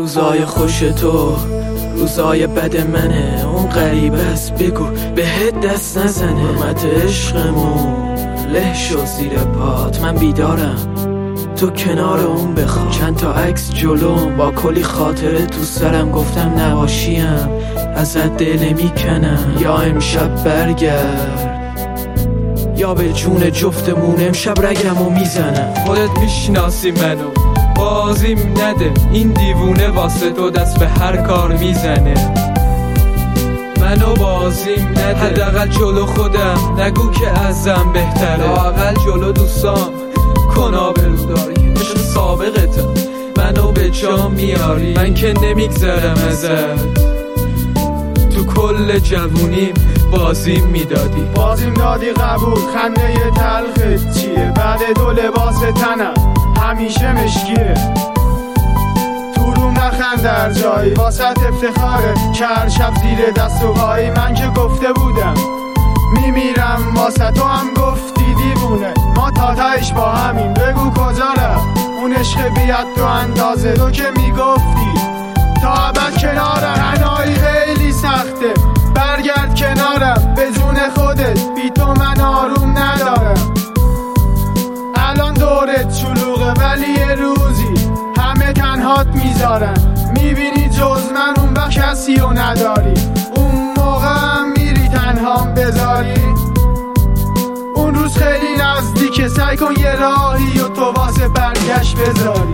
روزای خوش تو روزای بد منه، اون غریبه است بگو بهت دست نزنه. حرمت عشقمون له شو زیر پات، من بیدارم تو کنار اون بخواه. چند تا عکس جلوم با کلی خاطره تو سرم، گفتم نباشیم ازت دل میکنم. یا امشب برگرد یا به جون جفتمون امشب رگمو میزنم. خودت میشناسی منو، بازیم نده این دیوونه، واسه تو دست به هر کار میزنه. منو بازیم نده، حداقل جلو خودم نگو که ازم بهتره. لااقل جلو دوستام کن آبرو داری، مثل سابقتم منو به جا میاری. من که نمیگذرم ازت، تو کل جوونیم بازیم میدادی. بازیم دادی قبول، خنده تلخت چیه؟ بعد دو لباس تنم همیشه مشکیه. تو روم نخند در جایی، واسط افتخاره کر شب زیر دست و پایی. من که گفته بودم میمیرم واسه تو، هم گفتی دیوونه. ما تا تایش با همین، بگو کجا رفت اون عشق بیاد تو اندازه تو که میگفتی تا ابد کنارم. تنهایی خیلی سخته، برگرد کنارم به جون خودت، بی تو من آروم ندارم. الان دورت شلوغه ولی یه روزی همه تنهات میذارن. میبینی جز من اون وقت کسی رو نداری، اون موقع هم میری تنهام بذاری. اون روز خیلی نزدیکه، سعی کن یه راهی و تو واسه برگشت بذاری.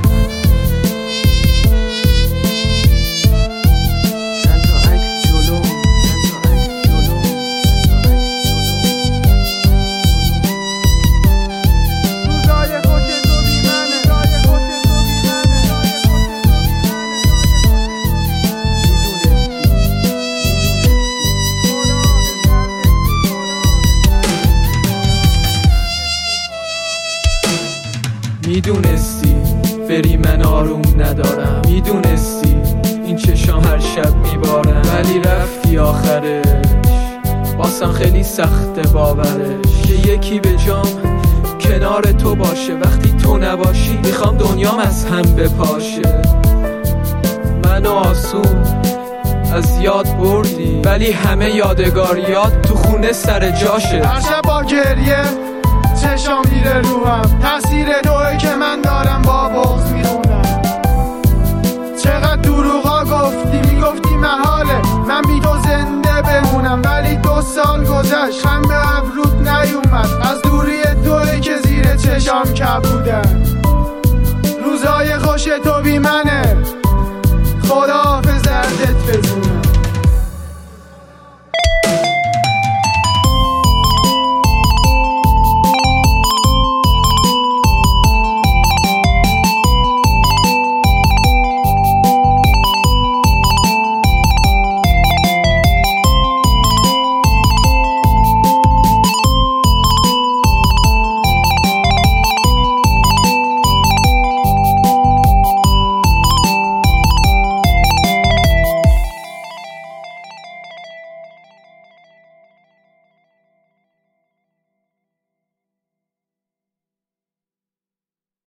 میدونستی بری من آروم ندارم، میدونستی این چشام هر شب میبارم، ولی رفتی آخرش. واسم خیلی سخته باورش که یکی به جام کنار تو باشه. وقتی تو نباشی میخوام دنیام از هم بپاشه. منو آسون از یاد بردی، ولی همه یادگاریات تو خونه سر جاشه. هر شب با گریه چشام میره روحم، تاثیر توئه که من دارم با بغض میخونم. چقدر دروغا گفتی، میگفتی محاله من بی تو زنده بمونم، ولی 2 سال گذشت خم به ابرود نیومد از دوری توئه که زیر چشام کبودن. روزای خوش تو بی منه، خدا حافظ دردت بزونه.